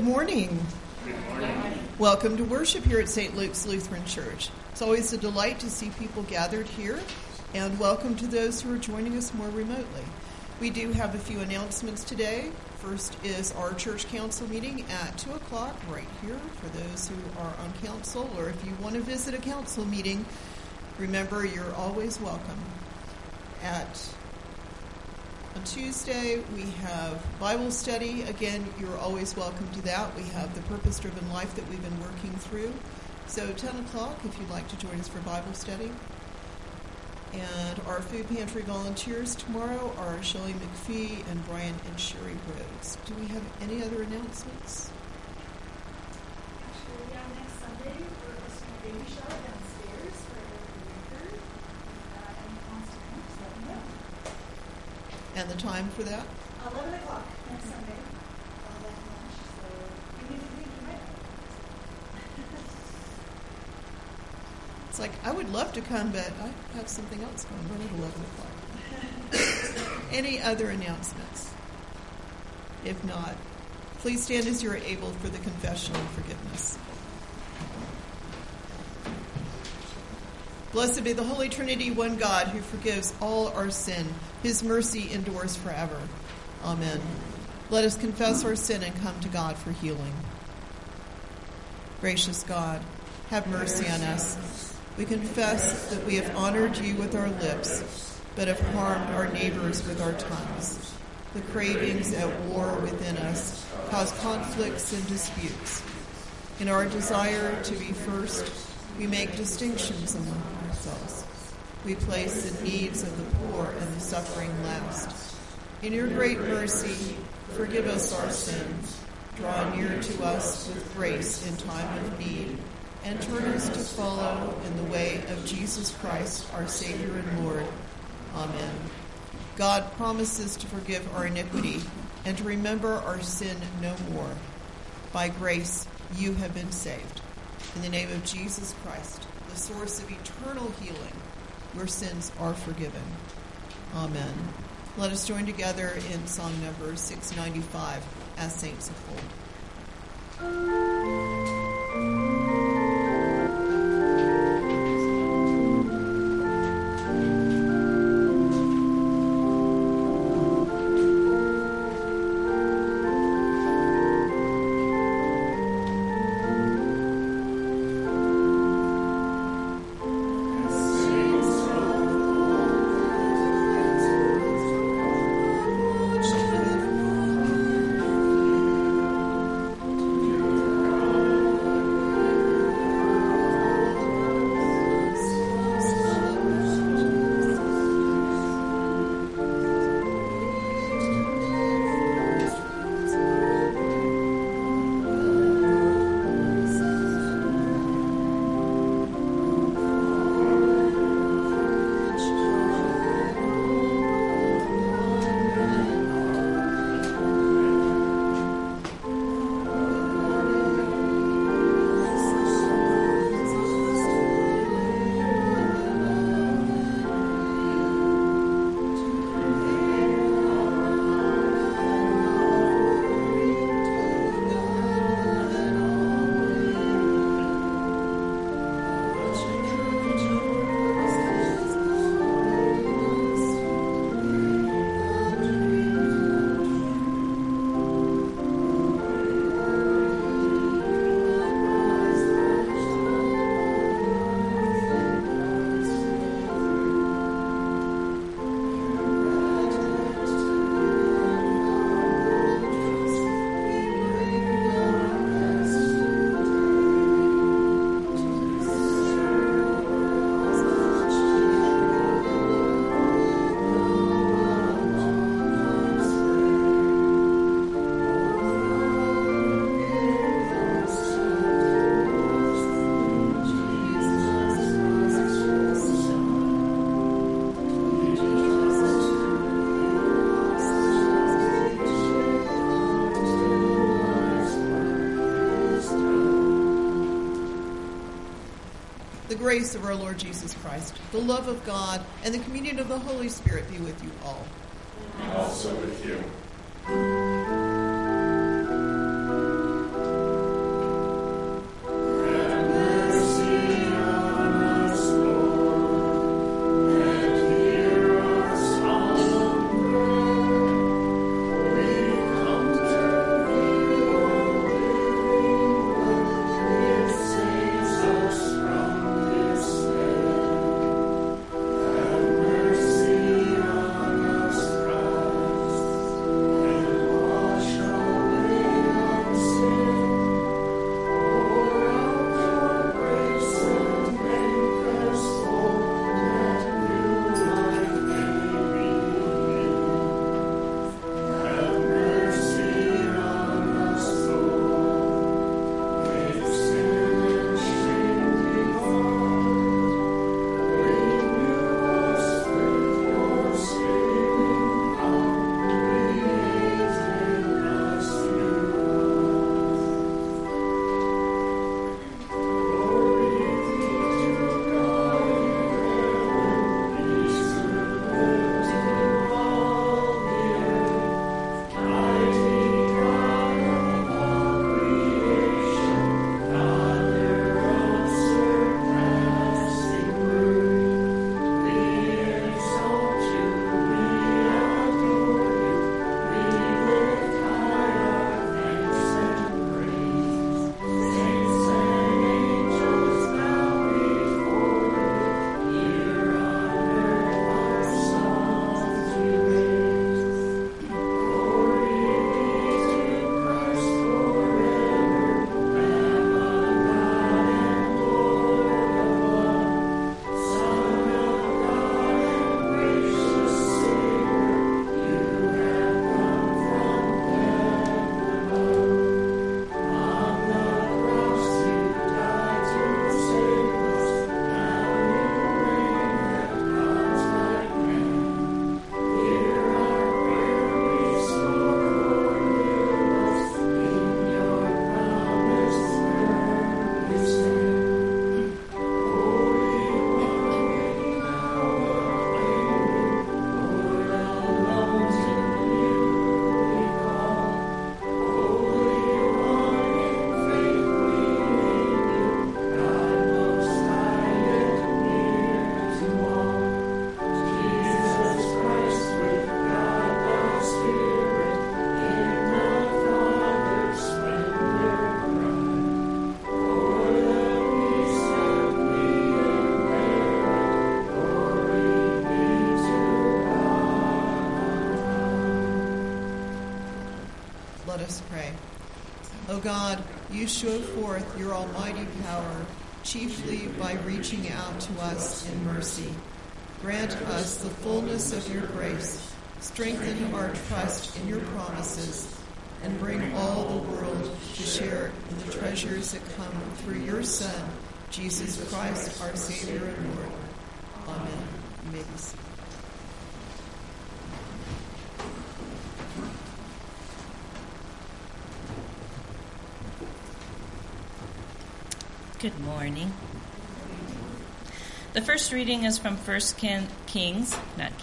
Good morning. Good morning. Welcome to worship here at St. Luke's Lutheran Church. It's always a delight to see people gathered here, and welcome to those who are joining us more remotely. We do have a few announcements today. First is our church council meeting at 2 o'clock right here for those who are on council, or if you want to visit a council meeting, remember you're always welcome. On Tuesday, we have Bible study. Again, you're always welcome to that. We have the purpose-driven life that we've been working through. So 10 o'clock, if you'd like to join us for Bible study. And our food pantry volunteers tomorrow are Shelley McPhee and Brian and Sherry Rhodes. Do we have any other announcements? Actually, next Sunday, we're hosting a baby shower downstairs for every weekend. Any plans to come, just let me know. And the time for that? 11 o'clock next Sunday. I'll have lunch, so even if you think you might have. It's like, I would love to come, but I have something else going on at 11 o'clock. Any other announcements? If not, please stand as you are able for the confession and forgiveness. Blessed be the Holy Trinity, one God, who forgives all our sin. His mercy endures forever. Amen. Let us confess our sin and come to God for healing. Gracious God, have mercy on us. We confess that we have honored you with our lips, but have harmed our neighbors with our tongues. The cravings at war within us cause conflicts and disputes. In our desire to be first, we make distinctions among ourselves. We place the needs of the poor and the suffering last. In your great mercy, forgive us our sins. Draw near to us with grace in time of need, and turn us to follow in the way of Jesus Christ, our Savior and Lord. Amen. God promises to forgive our iniquity and to remember our sin no more. By grace, you have been saved. In the name of Jesus Christ, the source of eternal healing, your sins are forgiven. Amen. Let us join together in song number 695, As Saints of Old. The grace of our Lord Jesus Christ, the love of God, and the communion of the Holy Spirit be with you all. And also with you. us pray. O God, you show forth your almighty power, chiefly by reaching out to us in mercy. Grant us the fullness of your grace, strengthen our trust in your promises, and bring all the world to share in the treasures that come through your Son, Jesus Christ, our Savior and Lord. Amen. You may be seated. Good morning. The first reading is from 1 Kings,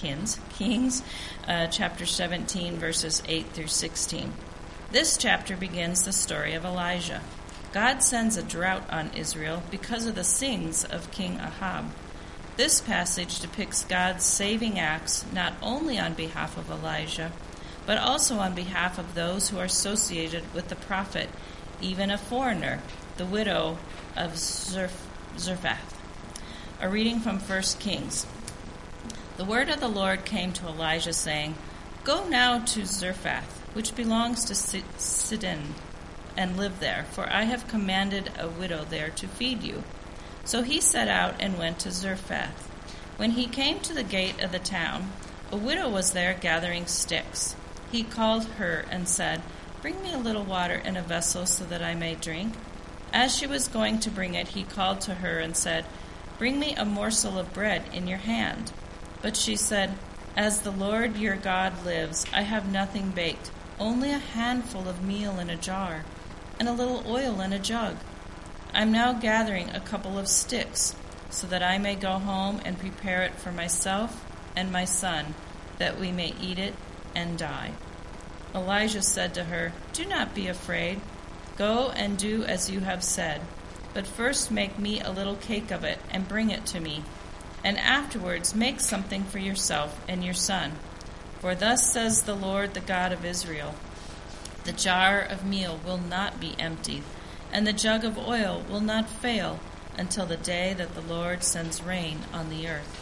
chapter 17, verses 8 through 16. This chapter begins the story of Elijah. God sends a drought on Israel because of the sins of King Ahab. This passage depicts God's saving acts not only on behalf of Elijah, but also on behalf of those who are associated with the prophet, even a foreigner, the widow of Zarephath. A reading from 1 Kings. The word of the Lord came to Elijah, saying, Go now to Zarephath, which belongs to Sidon, and live there, for I have commanded a widow there to feed you. So he set out and went to Zarephath. When he came to the gate of the town, a widow was there gathering sticks. He called her and said, Bring me a little water in a vessel so that I may drink. As she was going to bring it, he called to her and said, Bring me a morsel of bread in your hand. But she said, As the Lord your God lives, I have nothing baked, only a handful of meal in a jar, and a little oil in a jug. I'm now gathering a couple of sticks, so that I may go home and prepare it for myself and my son, that we may eat it and die. Elijah said to her, Do not be afraid. Go and do as you have said, but first make me a little cake of it and bring it to me, and afterwards make something for yourself and your son. For thus says the Lord, the God of Israel, the jar of meal will not be emptied, and the jug of oil will not fail until the day that the Lord sends rain on the earth.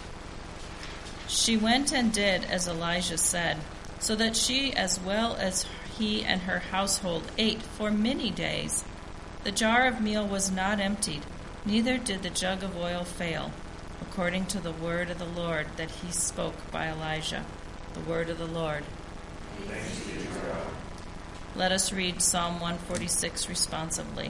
She went and did as Elijah said, so that she as well as he and her household ate for many days. The jar of meal was not emptied, neither did the jug of oil fail, according to the word of the Lord that he spoke by Elijah. The word of the Lord. Thanks be to God. Let us read Psalm 146 responsively.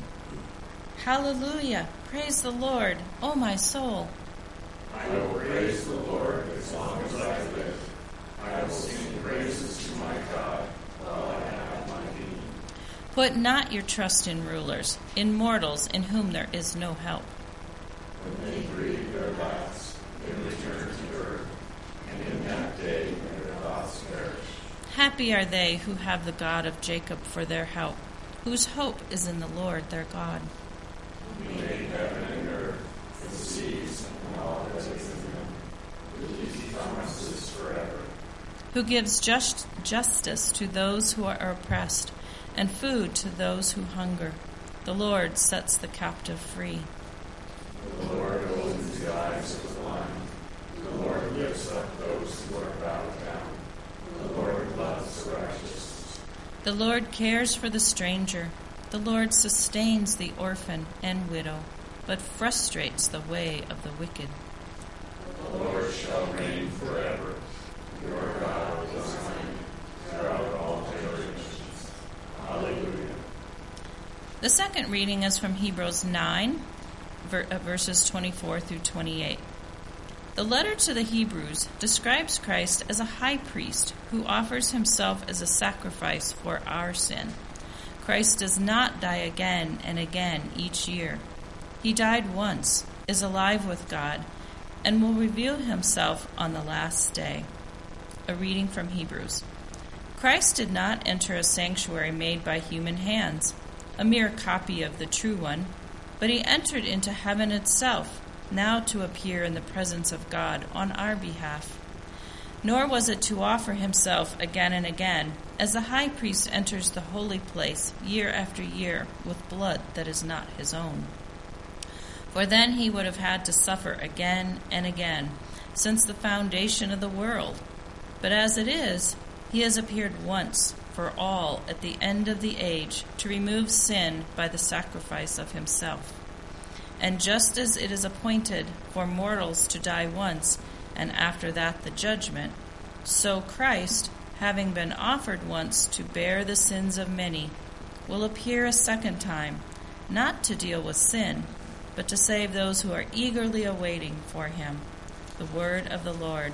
Hallelujah! Praise the Lord, O my soul. I will praise the Lord as long as I live. I will sing praises to my God while I have my being. Put not your trust in rulers, in mortals in whom there is no help. When they breathe their last, they return to earth, and in that day their thoughts perish. Happy are they who have the God of Jacob for their help, whose hope is in the Lord their God. Who made heaven and earth, the seas, and all that is in them, with easy promises forever. Who gives justice to those who are oppressed, and food to those who hunger. The Lord sets the captive free. The Lord opens the eyes of the blind. The Lord lifts up those who are bowed down. The Lord loves the righteous. The Lord cares for the stranger. The Lord sustains the orphan and widow, but frustrates the way of the wicked. The Lord shall reign forever. Your God is Zion, throughout all generations. Hallelujah. The second reading is from Hebrews 9, verses 24 through 28. The letter to the Hebrews describes Christ as a high priest who offers himself as a sacrifice for our sin. Christ does not die again and again each year. He died once, is alive with God, and will reveal himself on the last day. A reading from Hebrews. Christ did not enter a sanctuary made by human hands, a mere copy of the true one, but he entered into heaven itself, now to appear in the presence of God on our behalf. Nor was it to offer himself again and again, as the high priest enters the holy place year after year with blood that is not his own. For then he would have had to suffer again and again, since the foundation of the world. But as it is, he has appeared once for all at the end of the age to remove sin by the sacrifice of himself. And just as it is appointed for mortals to die once, and after that the judgment, so Christ, having been offered once to bear the sins of many, will appear a second time, not to deal with sin, but to save those who are eagerly awaiting for him. The word of the Lord.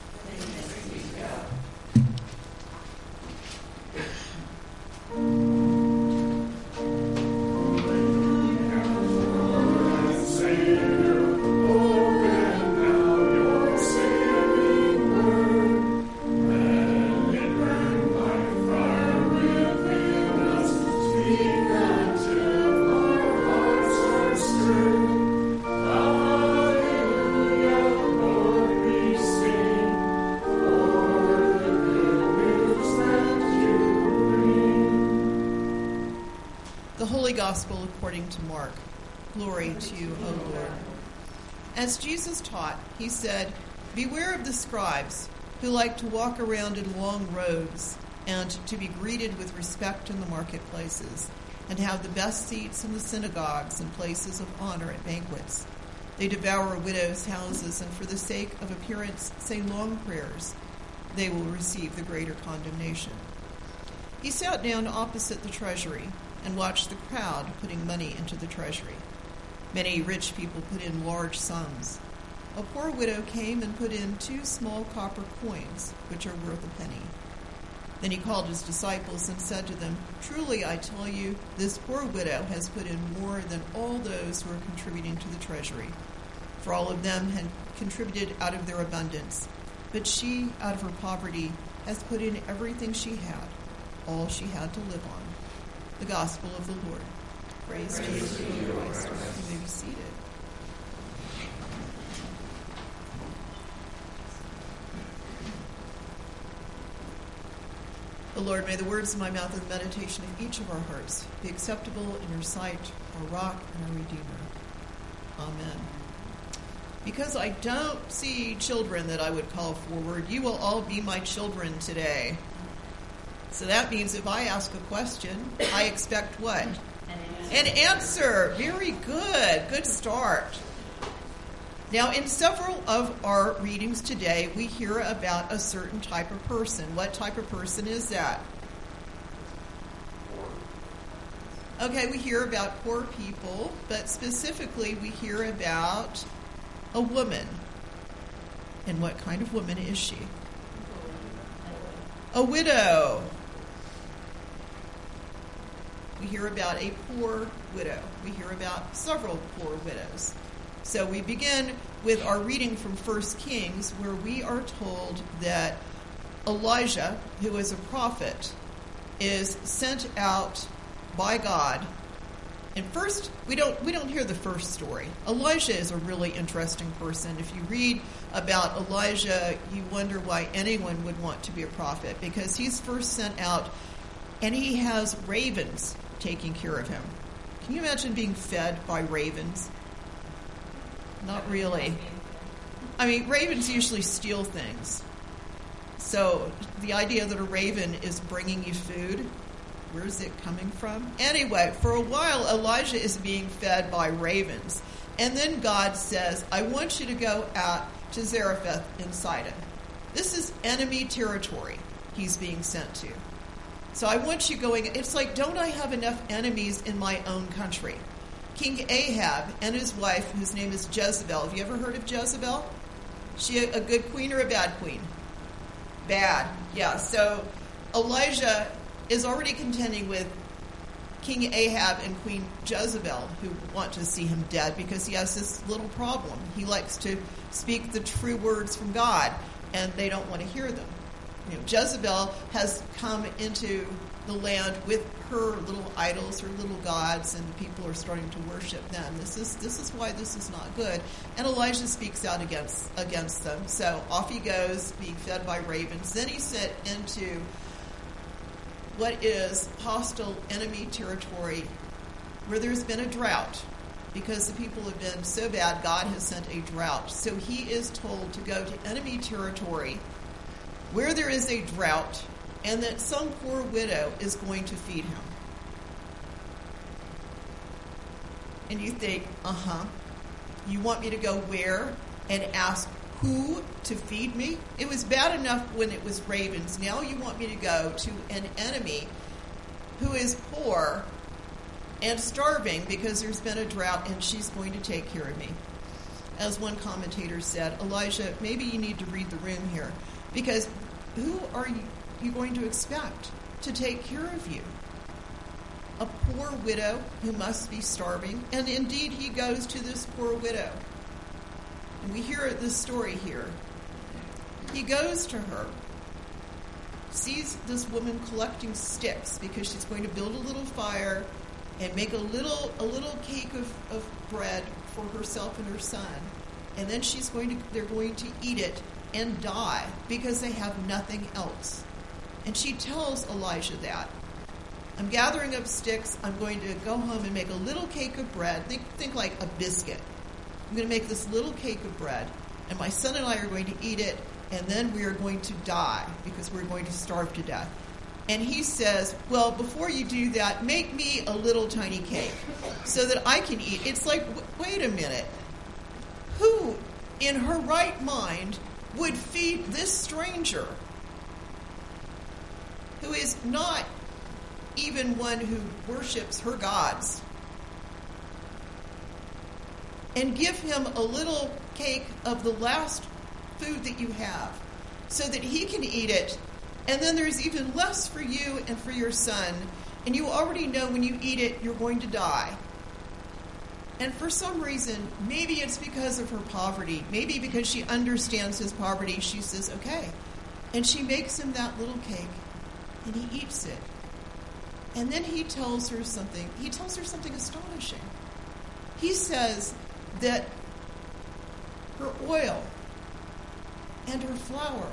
Gospel according to Mark. Glory to you, O Lord. As Jesus taught, he said, "Beware of the scribes who like to walk around in long robes and to be greeted with respect in the marketplaces and have the best seats in the synagogues and places of honor at banquets. They devour widows' houses and for the sake of appearance say long prayers. They will receive the greater condemnation." He sat down opposite the treasury and watched the crowd putting money into the treasury. Many rich people put in large sums. A poor widow came and put in 2 small copper coins, which are worth a penny. Then he called his disciples and said to them, "Truly I tell you, this poor widow has put in more than all those who are contributing to the treasury. For all of them had contributed out of their abundance, but she, out of her poverty, has put in everything she had, all she had to live on." The Gospel of the Lord. Praise to you, Christ. You may be seated. O Lord, may the words of my mouth and the meditation of each of our hearts be acceptable in your sight, our rock and our Redeemer. Amen. Because I don't see children that I would call forward, you will all be my children today. So that means if I ask a question, I expect what? An answer. Very good. Good start. Now, in several of our readings today, we hear about a certain type of person. What type of person is that? Okay, we hear about poor people, but specifically we hear about a woman. And what kind of woman is she? A widow. We hear about a poor widow. We hear about several poor widows. So we begin with our reading from 1 Kings, where we are told that Elijah, who is a prophet, is sent out by God. And first, we don't hear the first story. Elijah is a really interesting person. If you read about Elijah, you wonder why anyone would want to be a prophet, because he's first sent out and he has ravens taking care of him. Can you imagine being fed by ravens? Not really. I mean, ravens usually steal things. So the idea that a raven is bringing you food, where is it coming from? Anyway, for a while, Elijah is being fed by ravens. And then God says, "I want you to go out to Zarephath in Sidon." This is enemy territory he's being sent to. So I want you going. It's like, don't I have enough enemies in my own country? King Ahab and his wife, whose name is Jezebel. Have you ever heard of Jezebel? She a good queen or a bad queen? Bad, yeah. So Elijah is already contending with King Ahab and Queen Jezebel, who want to see him dead because he has this little problem. He likes to speak the true words from God, and they don't want to hear them. You know, Jezebel has come into the land with her little idols, her little gods, and people are starting to worship them. This is why this is not good. And Elijah speaks out against them. So off he goes, being fed by ravens. Then he's sent into what is hostile enemy territory, where there's been a drought. Because the people have been so bad, God has sent a drought. So he is told to go to enemy territory where there is a drought and that some poor widow is going to feed him. And you think, you want me to go where and ask who to feed me? It was bad enough when it was ravens. Now you want me to go to an enemy who is poor and starving because there's been a drought and she's going to take care of me. As one commentator said, Elijah, maybe you need to read the room here, because who are you going to expect to take care of you? A poor widow who must be starving. And indeed, he goes to this poor widow. And we hear this story here. He goes to her, sees this woman collecting sticks because she's going to build a little fire and make a little cake of bread for herself and her son. And then they're going to eat it and die because they have nothing else. And she tells Elijah that. I'm gathering up sticks. I'm going to go home and make a little cake of bread. Think like a biscuit. I'm going to make this little cake of bread, and my son and I are going to eat it, and then we are going to die because we're going to starve to death. And he says, well, before you do that, make me a little tiny cake so that I can eat. It's like, wait a minute. Who in her right mind would feed this stranger who is not even one who worships her gods, and give him a little cake of the last food that you have so that he can eat it, and then there's even less for you and for your son, and you already know when you eat it you're going to die. And for some reason, maybe it's because of her poverty, maybe because she understands his poverty, she says, okay. And she makes him that little cake, and he eats it. And then he tells her something astonishing. He says that her oil and her flour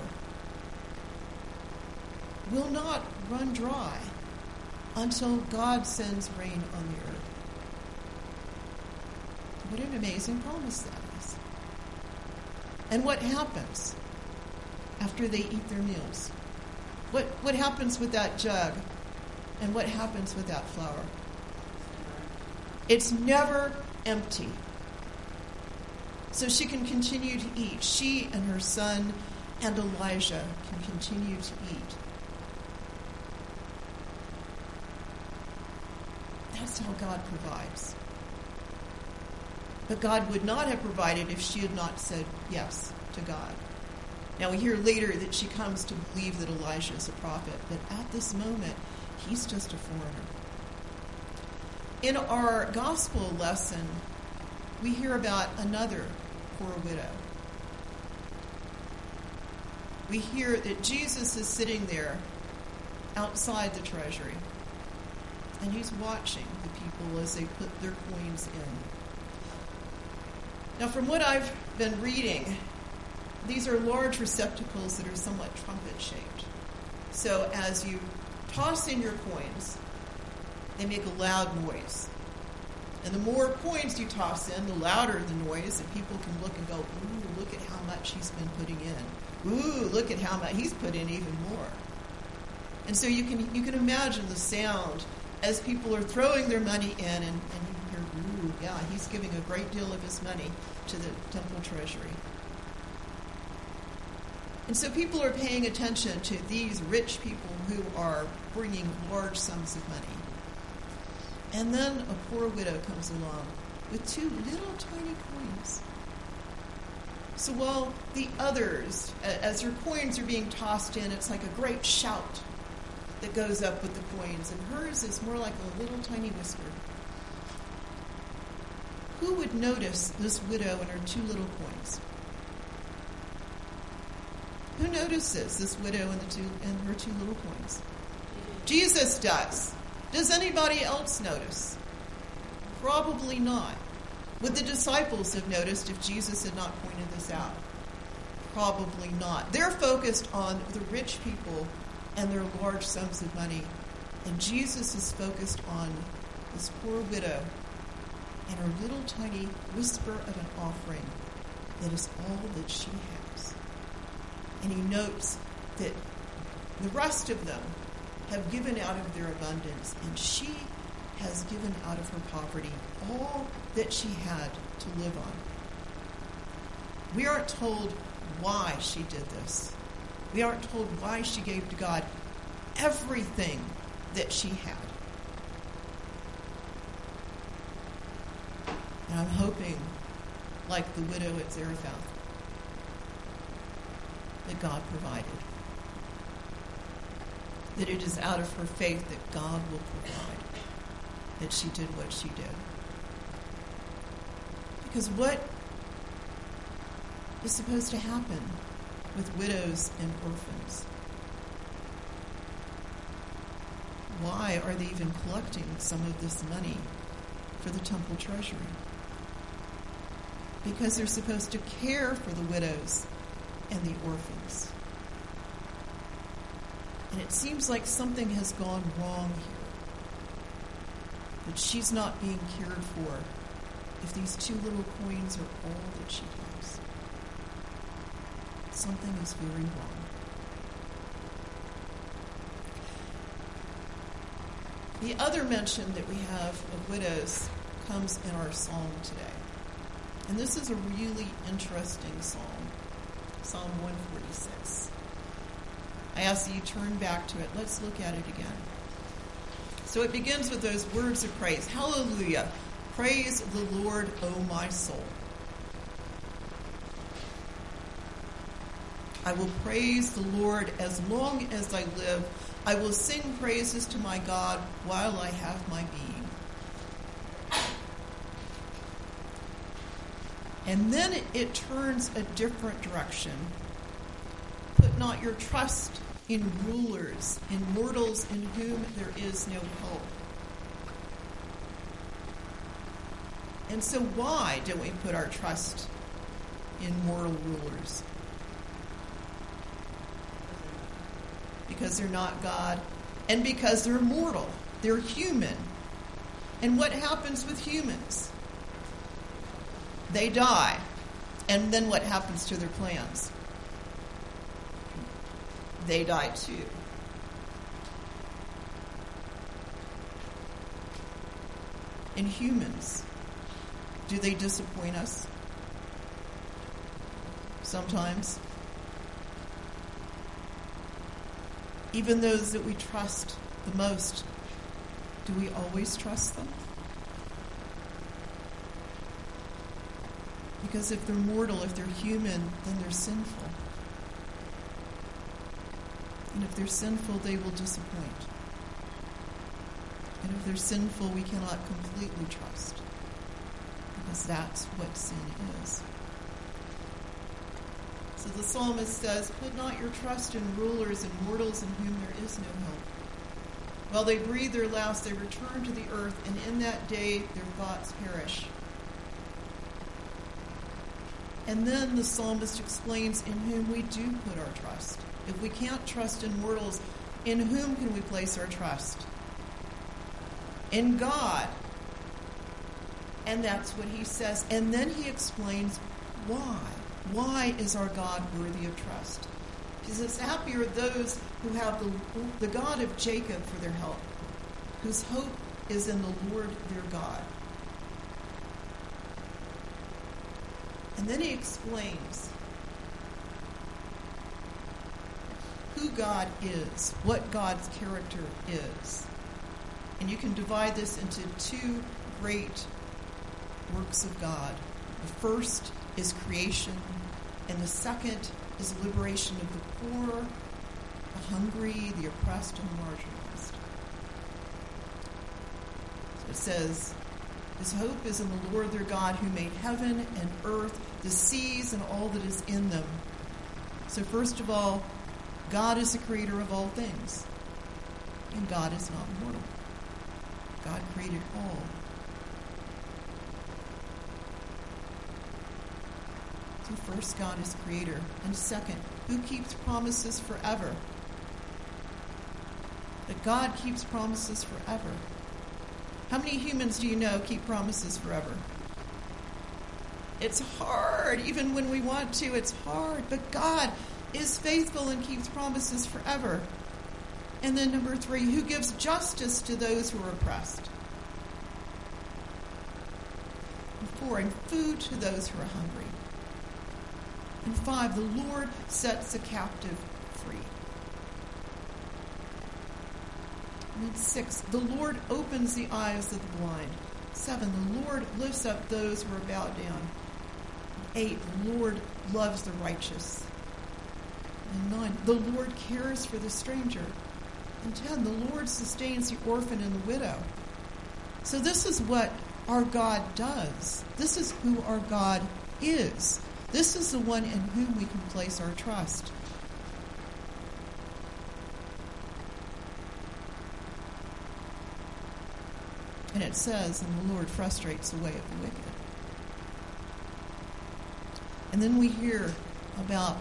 will not run dry until God sends rain on the earth. What an amazing promise that is. And what happens after they eat their meals? What happens with that jug? And what happens with that flour? It's never empty. So she can continue to eat. She and her son and Elijah can continue to eat. That's how God provides. But God would not have provided if she had not said yes to God. Now we hear later that she comes to believe that Elijah is a prophet, but at this moment, he's just a foreigner. In our gospel lesson, we hear about another poor widow. We hear that Jesus is sitting there outside the treasury, and he's watching the people as they put their coins in. Now, from what I've been reading, these are large receptacles that are somewhat trumpet-shaped. So as you toss in your coins, they make a loud noise. And the more coins you toss in, the louder the noise, and people can look and go, ooh, look at how much he's been putting in. Ooh, look at how much he's put in even more. And so you can imagine the sound as people are throwing their money in, and you hear, ooh, yeah, he's giving a great deal of his money to the temple treasury. And so people are paying attention to these rich people who are bringing large sums of money. And then a poor widow comes along with 2 little tiny coins. So while the others, as their coins are being tossed in, it's like a great shout that goes up with the coins, and hers is more like a little tiny whisper. Who would notice this widow and her 2 little coins? Who notices this widow and her 2 little coins? Jesus does. Does anybody else notice? Probably not. Would the disciples have noticed if Jesus had not pointed this out? Probably not. They're focused on the rich people and their large sums of money. And Jesus is focused on this poor widow and her little tiny whisper of an offering that is all that she has. And he notes that The rest of them have given out of their abundance, and she has given out of her poverty all that she had to live on. We aren't told why she did this. We aren't told why she gave to God everything that she had. And I'm hoping, like the widow at Zarephath, that God provided. That it is out of her faith that God will provide, that she did what she did. Because what is supposed to happen with widows and orphans? Why are they even collecting some of this money for the temple treasury? Because they're supposed to care for the widows and the orphans. And it seems like something has gone wrong here. That she's not being cared for if these 2 little coins are all that she has. Something is very wrong. The other mention that we have of widows comes in our psalm today. And this is a really interesting psalm, Psalm 146. I ask that you turn back to it. Let's look at it again. So it begins with those words of praise. Hallelujah. Praise the Lord, O my soul. I will praise the Lord as long as I live. I will sing praises to my God while I have my being. And then it turns a different direction. Put not your trust in rulers, in mortals in whom there is no hope. And so why don't we put our trust in mortal rulers? Because they're not God, and because they're mortal. They're human. And what happens with humans? They die. And then what happens to their plans? They die too. And humans, do they disappoint us? Sometimes. Even those that we trust the most, do we always trust them? Because if they're mortal, if they're human, then they're sinful. And if they're sinful, they will disappoint. And if they're sinful, we cannot completely trust. Because that's what sin is. So the psalmist says, put not your trust in rulers and mortals in whom there is no hope. While they breathe their last, they return to the earth, and in that day their thoughts perish. And then the psalmist explains in whom we do put our trust. If we can't trust in mortals, in whom can we place our trust? In God. And that's what he says. And then he explains why. Why is our God worthy of trust? He says, happy are those who have the God of Jacob for their help, whose hope is in the Lord their God. And then he explains who God is, what God's character is. And you can divide this into 2 great works of God. The first is creation, and the second is liberation of the poor, the hungry, the oppressed, and the marginalized. So it says, his hope is in the Lord their God, who made heaven and earth, the seas, and all that is in them. So first of all, God is the creator of all things, and God is not mortal. God created all. So first, God is creator. And second, who keeps promises forever? That God keeps promises forever. How many humans do you know keep promises forever? It's hard. Even when we want to, it's hard. But God is faithful and keeps promises forever. And then number 3, who gives justice to those who are oppressed. And 4, and food to those who are hungry. And 5, the Lord sets the captive free. And then 6, the Lord opens the eyes of the blind. 7, the Lord lifts up those who are bowed down. 8, the Lord loves the righteous. And 9, the Lord cares for the stranger. And 10, the Lord sustains the orphan and the widow. So this is what our God does. This is who our God is. This is the one in whom we can place our trust. And it says, and the Lord frustrates the way of the wicked. And then we hear about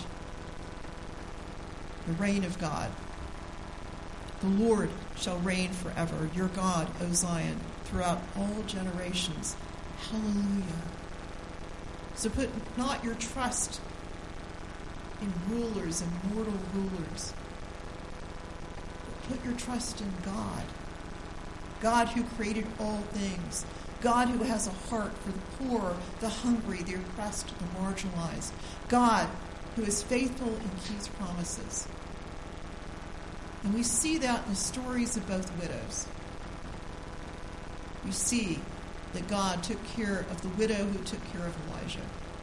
the reign of God. The Lord shall reign forever, your God, O Zion, throughout all generations. Hallelujah. So put not your trust in rulers and mortal rulers, but put your trust in God. God who created all things. God who has a heart for the poor, the hungry, the oppressed, the marginalized. God who is faithful and keeps promises. And we see that in the stories of both widows. We see that God took care of the widow who took care of Elijah.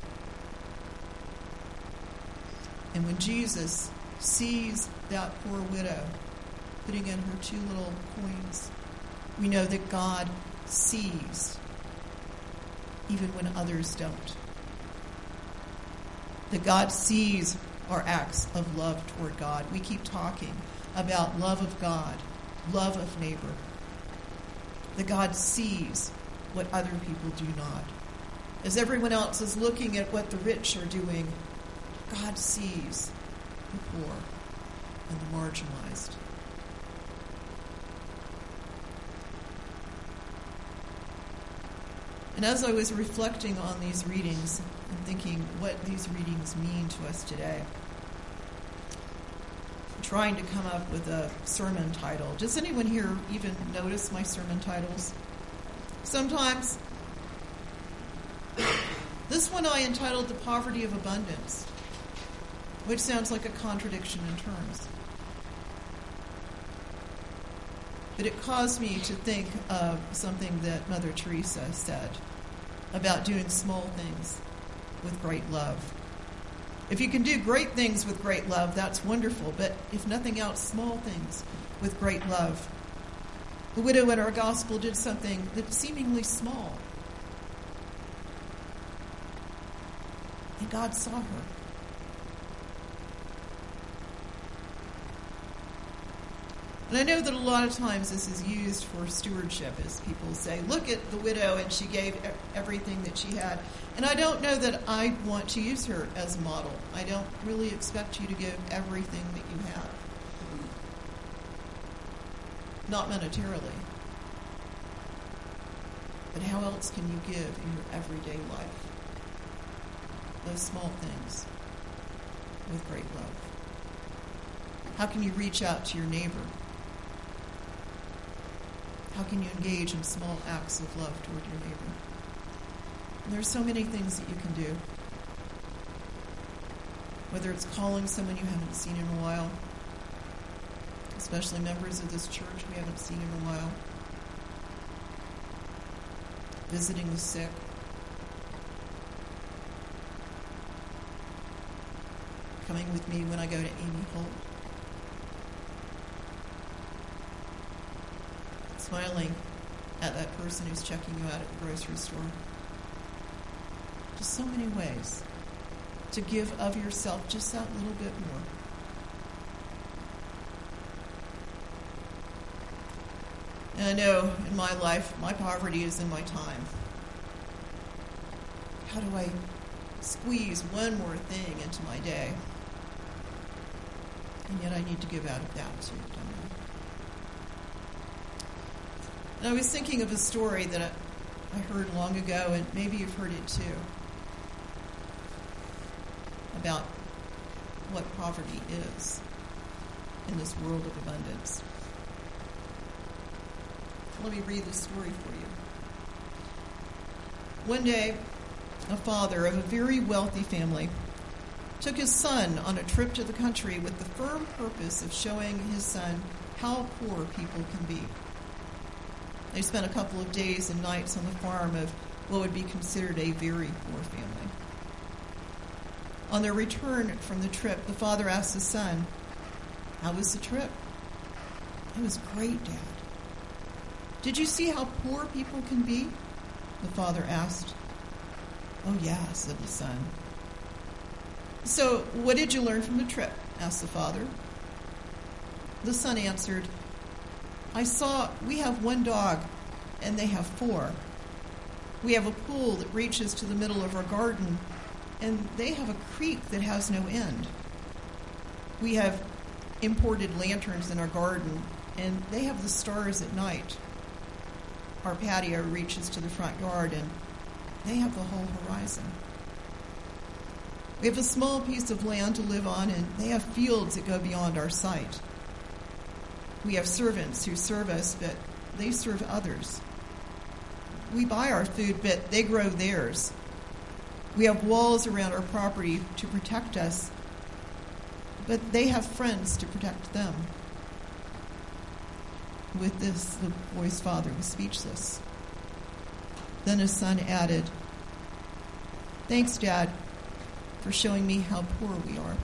And when Jesus sees that poor widow putting in her 2 little coins, we know that God sees even when others don't. That God sees our acts of love toward God. We keep talking about love of God, love of neighbor. That God sees what other people do not. As everyone else is looking at what the rich are doing, God sees the poor and the marginalized. And as I was reflecting on these readings and thinking what these readings mean to us today, trying to come up with a sermon title. Does anyone here even notice my sermon titles? Sometimes. This one I entitled The Poverty of Abundance, which sounds like a contradiction in terms. But it caused me to think of something that Mother Teresa said about doing small things with great love. If you can do great things with great love, that's wonderful. But if nothing else, small things with great love. The widow in our gospel did something that's seemingly small. And God saw her. And I know that a lot of times this is used for stewardship, as people say, look at the widow and she gave everything that she had. And I don't know that I want to use her as a model. I don't really expect you to give everything that you have. Not monetarily. But how else can you give in your everyday life? Those small things with great love. How can you reach out to your neighbor? How can you engage in small acts of love toward your neighbor? And there's so many things that you can do. Whether it's calling someone you haven't seen in a while, especially members of this church we haven't seen in a while, visiting the sick, coming with me when I go to Amy Holt, smiling at that person who's checking you out at the grocery store. Just so many ways to give of yourself just that little bit more. And I know in my life, my poverty is in my time. How do I squeeze one more thing into my day? And yet I need to give out of that too, don't I? And I was thinking of a story that I heard long ago, and maybe you've heard it too, about what poverty is in this world of abundance. Let me read the story for you. One day, a father of a very wealthy family took his son on a trip to the country with the firm purpose of showing his son how poor people can be. They spent a couple of days and nights on the farm of what would be considered a very poor family. On their return from the trip, the father asked his son, "How was the trip?" "It was great, Dad." "Did you see how poor people can be?" the father asked. "Oh, yeah," said the son. "So, what did you learn from the trip?" asked the father. The son answered, "I saw we have one dog, and they have 4. We have a pool that reaches to the middle of our garden, and they have a creek that has no end. We have imported lanterns in our garden, and they have the stars at night. Our patio reaches to the front yard, and they have the whole horizon. We have a small piece of land to live on, and they have fields that go beyond our sight. We have servants who serve us, but they serve others. We buy our food, but they grow theirs. We have walls around our property to protect us, but they have friends to protect them." With this, the boy's father was speechless. Then his son added, "Thanks, Dad, for showing me how poor we are."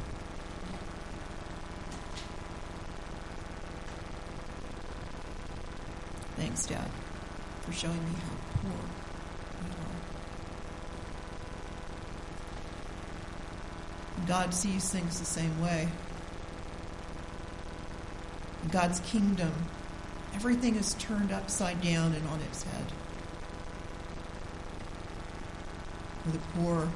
Thanks, Dad, for showing me how poor we are. God sees things the same way. In God's kingdom, everything is turned upside down and on its head. Where the poor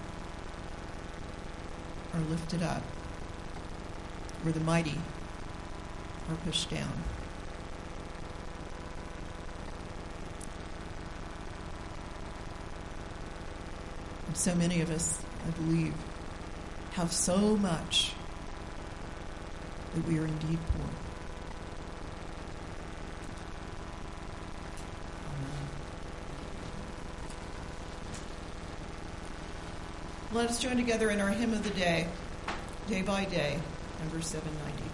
are lifted up, where the mighty are pushed down. And so many of us, I believe, have so much that we are indeed poor. Amen. Let us join together in our hymn of the day, Day by Day, number 790.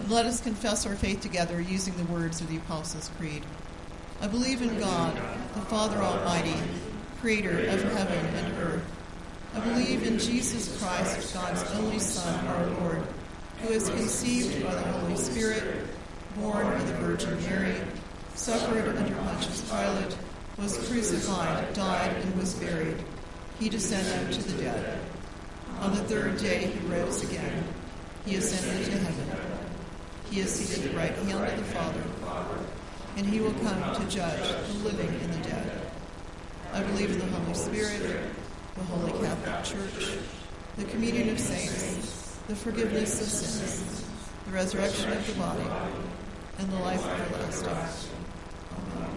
And let us confess our faith together using the words of the Apostles' Creed. I believe in God, the Father Almighty, creator of heaven and earth. I believe in Jesus Christ, God's only Son, our Lord, who is conceived by the Holy Spirit, born of the Virgin Mary, suffered under Pontius Pilate, was crucified, died, and was buried. He descended to the dead. On the third day he rose again. He ascended to heaven. He is seated at the right hand of the Father, and he will come to judge the living and the dead. I believe in the Holy Spirit, the Holy Catholic Church, the communion of saints, the forgiveness of sins, the resurrection of the body, and the life everlasting. Amen.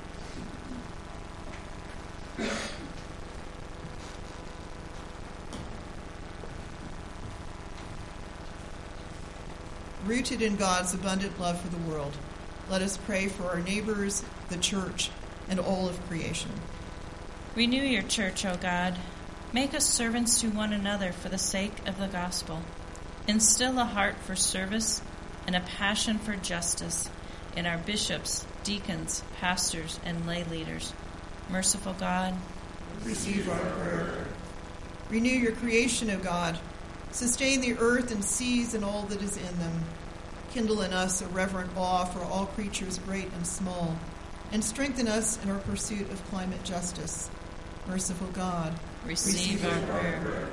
Rooted in God's abundant love for the world, let us pray for our neighbors, the church, and all of creation. Renew your church, O God. Make us servants to one another for the sake of the gospel. Instill a heart for service and a passion for justice in our bishops, deacons, pastors, and lay leaders. Merciful God, Receive our prayer. Renew your creation, O God. Sustain the earth and seas and all that is in them. Kindle in us a reverent awe for all creatures great and small, and strengthen us in our pursuit of climate justice. Merciful God, receive our prayer.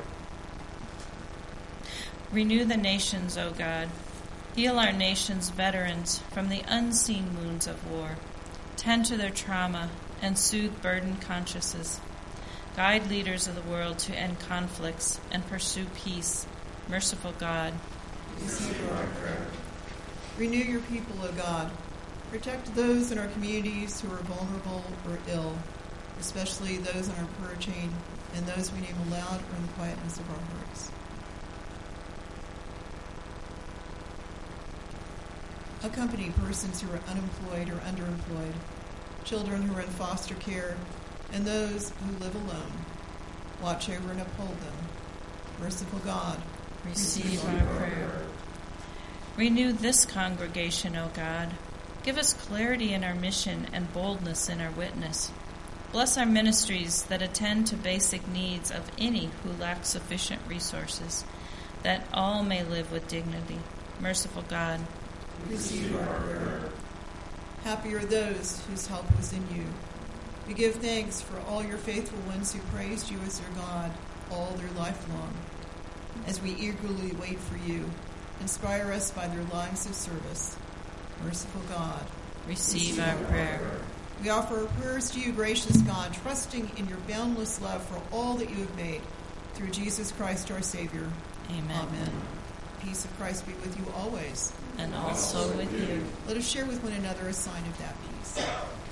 Renew the nations, O God. Heal our nation's veterans from the unseen wounds of war. Tend to their trauma and soothe burdened consciences. Guide leaders of the world to end conflicts and pursue peace. Merciful God, receive our prayer. Renew your people, O God. Protect those in our communities who are vulnerable or ill, especially those in our prayer chain and those we name aloud or in the quietness of our hearts. Accompany persons who are unemployed or underemployed, children who are in foster care, and those who live alone. Watch over and uphold them. Merciful God, receive our prayer. Renew this congregation, O God. Give us clarity in our mission and boldness in our witness. Bless our ministries that attend to basic needs of any who lack sufficient resources, that all may live with dignity. Merciful God, receive our prayer. Happy are those whose help was in you. We give thanks for all your faithful ones who praised you as their God all their life long. As we eagerly wait for you, inspire us by their lives of service. Merciful God, receive our prayer. We offer our prayers to you, gracious God, trusting in your boundless love for all that you have made, through Jesus Christ our Savior. Amen. Amen. Peace of Christ be with you always. And also with you. Let us share with one another a sign of that peace.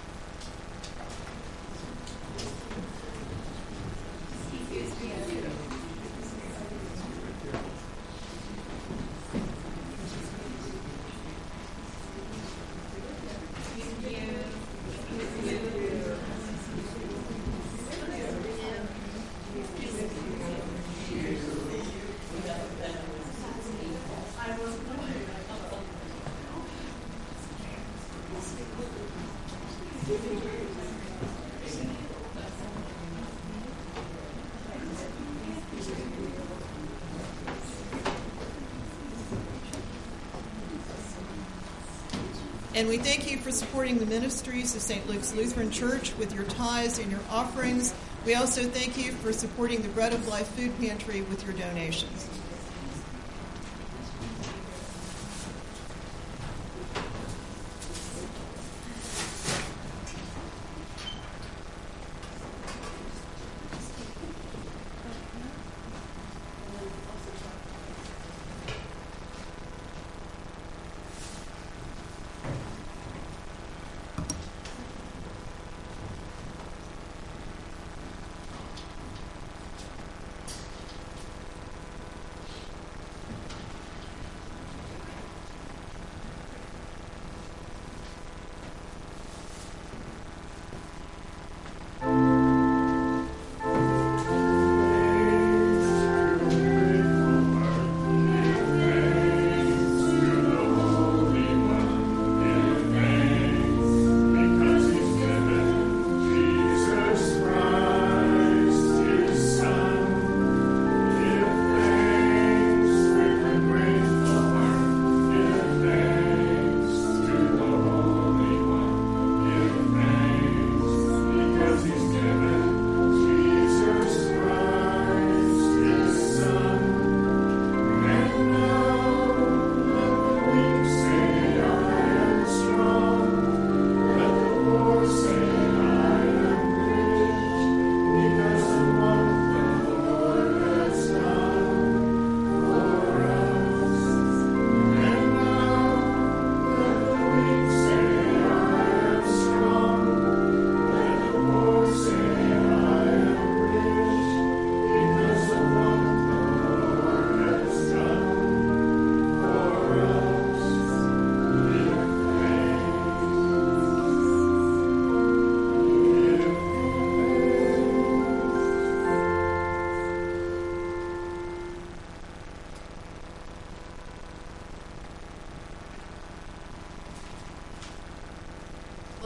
And we thank you for supporting the ministries of St. Luke's Lutheran Church with your tithes and your offerings. We also thank you for supporting the Bread of Life Food Pantry with your donations.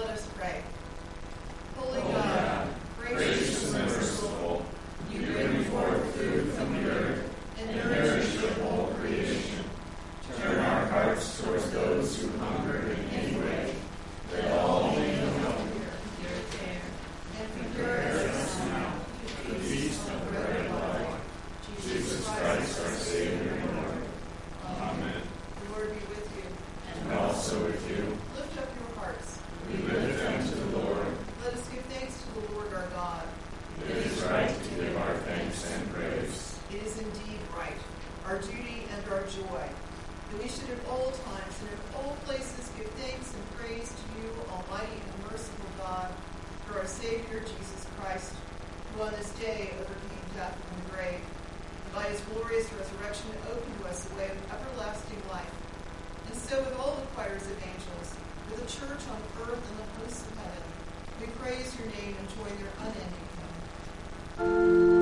Let us pray. Holy God, gracious and merciful, you bring forth food from the earth and nourish the whole creation. Turn our hearts towards those who hunger in any way, that all may know your care, and prepare us now to the feast of bread and life. Jesus Christ, our Savior and Lord. Amen. The Lord be with you. And also with you. Lift up your hearts. We lift them to the Lord. Let us give thanks to the Lord our God. It is right to give our thanks and praise. It is indeed right, our duty and our joy, that we should at all times and in all places give thanks and praise to you, Almighty and merciful God, through our Savior Jesus Christ, who on this day overcame death and the grave, and by his glorious resurrection opened to us a way of everlasting life. And so with all the choirs of angels, with the church on earth and the hosts of heaven, we praise your name and join your unending hymn.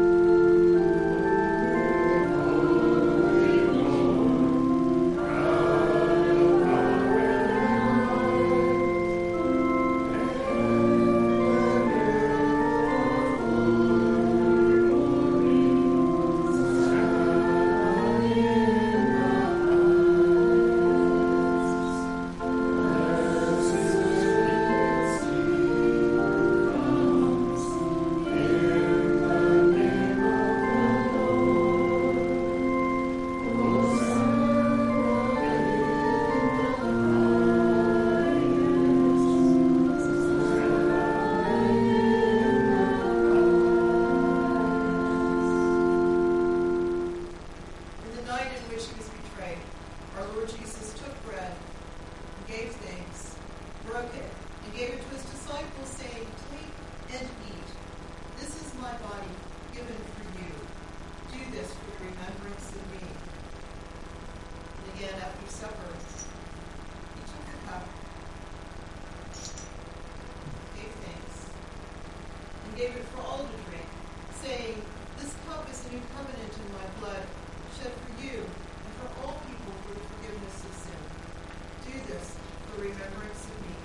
Gave it for all to drink, saying, "This cup is the new covenant in my blood, shed for you and for all people for the forgiveness of sin. Do this for remembrance of me."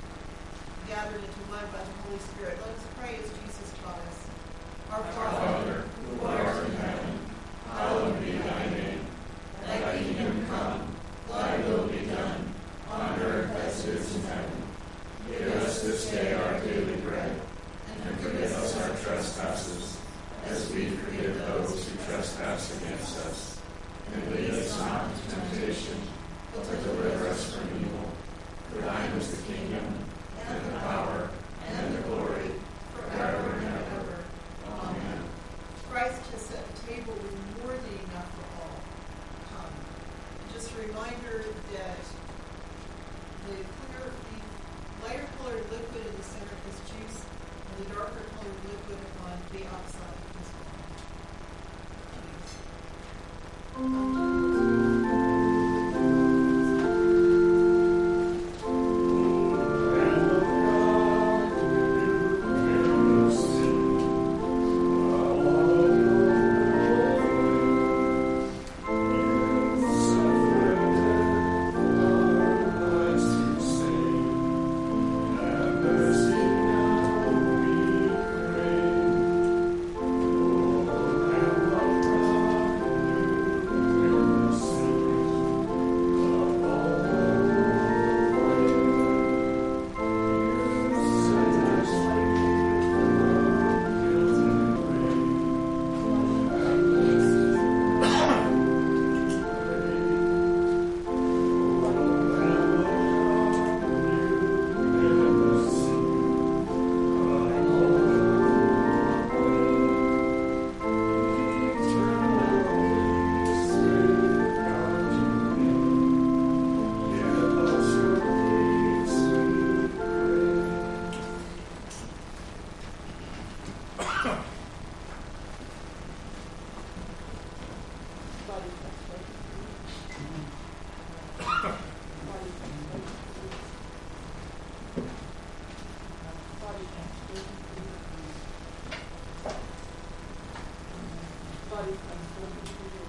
Gathered into one by the Holy Spirit, let us pray as Jesus taught us. Our Father, who art in heaven, hallowed be thy name. Thy kingdom come, thy will be done, on earth as it is in heaven. Give us this day our daily bread, and forgive us our trespasses, as we forgive those who trespass against us. And lead us not into temptation, but deliver us from evil. For thine is the kingdom, and the power, and the glory, forever and ever. Amen. Christ has set a table with more than enough for all. Come. And just a reminder that the lighter colored liquid in the center is juice, and the darker colored liquid on the outside is wine. Body comes